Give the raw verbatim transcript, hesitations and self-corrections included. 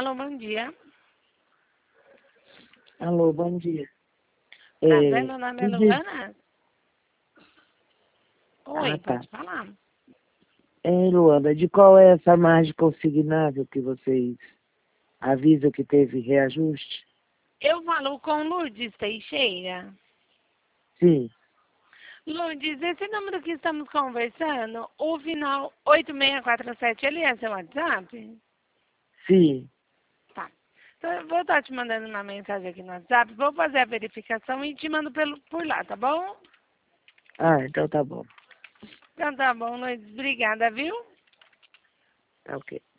Alô, bom dia. Alô, bom dia. Prazer, É, meu nome é que diz- Luana. Oi, Ah, tá. pode falar. É, Luana, de qual é essa margem consignável que vocês avisam que teve reajuste? Eu falo com Lourdes Teixeira. Sim, Lourdes, esse número que estamos conversando, o final oito seis quatro sete, ele é seu WhatsApp? sim. Tá. Então, eu vou estar te mandando uma mensagem aqui no WhatsApp, vou fazer a verificação e te mando pelo, por lá, tá bom? Ah, então tá bom. Então tá bom, Lourdes. Obrigada, viu? Tá ok.